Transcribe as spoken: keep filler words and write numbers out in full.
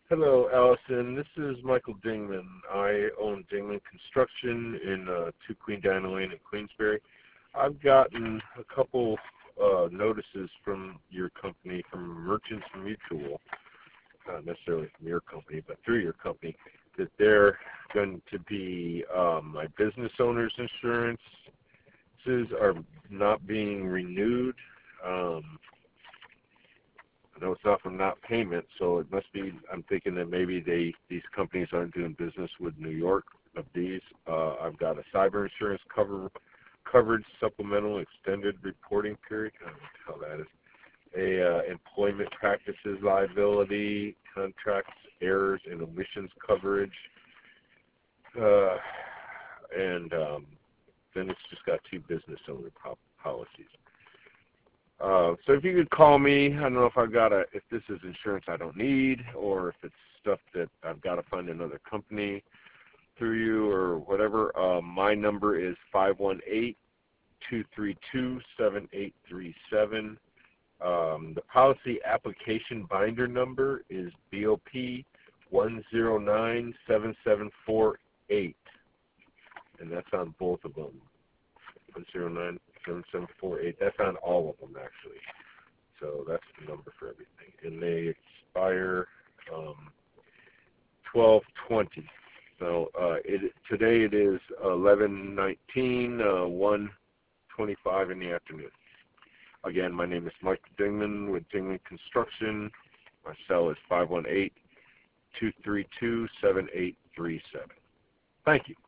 Hello, Allison. This is Michael Dingman. I own Dingman Construction in uh, two Queen Diana Lane in Queensbury. I've gotten a couple uh, notices from your company, from Merchants Mutual, not necessarily from your company, but through your company, that they're going to be um, my business owner's insurances are not being renewed. Um, I know it's not from not payment, so it must be. I'm thinking that maybe they these companies aren't doing business with New York. Of these, uh, I've got a cyber insurance cover coverage supplemental extended reporting period. I don't know what the hell that is. A uh, employment practices liability, contracts errors and omissions coverage, uh, and um, then it's just got two business owner po- policies. Uh, so if you could call me, I don't know if I've got a, if this is insurance I don't need, or if it's stuff that I've got to find another company through you or whatever. Uh, my number is five one eight, two three two, seven eight three seven. Um, the policy application binder number is B O P one zero nine seven seven four eight, and that's on both of them. one zero nine seven seven four eight. That's on all of them, actually. So that's the number for everything. And they expire um, twelve twenty. So uh, it, today it is eleven nineteen, uh, one twenty-five in the afternoon. Again, my name is Mike Dingman with Dingman Construction. My cell is five one eight, two three two, seven eight three seven. Thank you.